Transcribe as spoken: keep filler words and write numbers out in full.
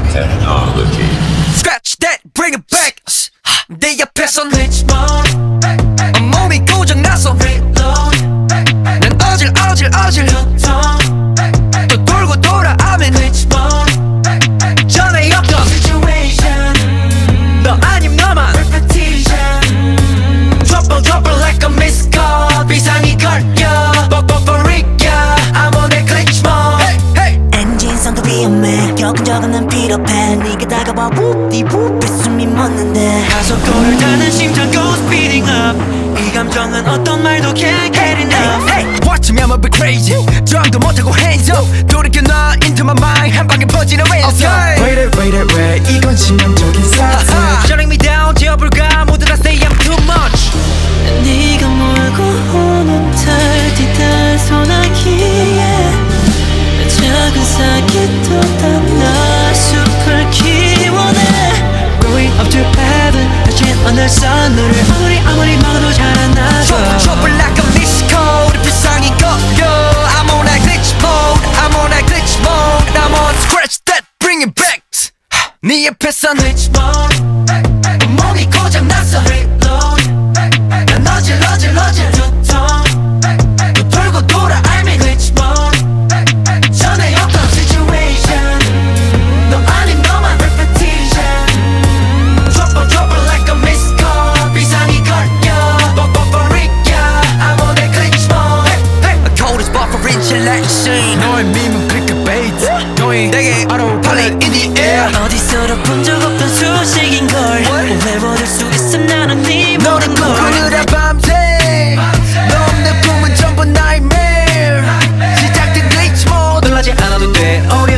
technology. Scratch that, bring it back. 내 옆에선 glitch mode. 온몸이 고장나서 reload. 난 어질 어질 어질 또 돌고 돌아 I'm in glitch mode. 전에 없던 situation 너 아님 너만 repetition. Trouble trouble like a missed call. 비상이 걸려 뻑뻑거리야 I'm on that glitch mode. Hey, hey. 엔진 성도 위험해 겪은 적은 난 필요해 네가 다가와 웁디웁 숨이 멎는데 가속도를 타는 심장 goes speeding up. 이 감정은 어떤 말도 can't get enough. Hey, hey. Watch me I'm a bit crazy. 저항도 못하고 hands up. 돌이켜 나 into my mind 한 방에 퍼지는 ransom. Okay. Wait it wait it wait 이건 치명적인 사태. Shutting me down 지어볼까 모두 다 say I'm too much. 네가 몰고 오는 달 뒤달 소나기에 작은 사기도 다나 숲을 키워내. Going up to heaven 다친 하늘선 너를 아무리 아무리 막아도 잘 안 나가. Trouble trouble like a missed code. 비상이 걸려 I'm on that glitch mode. I'm on that glitch mode. I'm on scratch that bring it back. 네 옆에선 glitch mode. 몸이 고장났어 reload. 난 어질 어질 어질 두통 또 돌고 돌아 I'm in glitch mode. 전에 없던 situation 너 아닌 너만 repetition. Trouble trouble like a missed call. 비상이 걸려 뻑뻑거리야 I'm on that glitch mode. Hey, hey. A cold is buffering chill like a scene. 너의 밈은 clickbait 너의 내게 autopilot in the air. 어디서도 본 적 없던 소식인걸 외워둘 수 있음 나는 네 모든 걸 꿈꾸느라 밤새 너 없는 꿈은 전부 nightmare. 시작된 glitch mode. 놀라지 않아도 돼.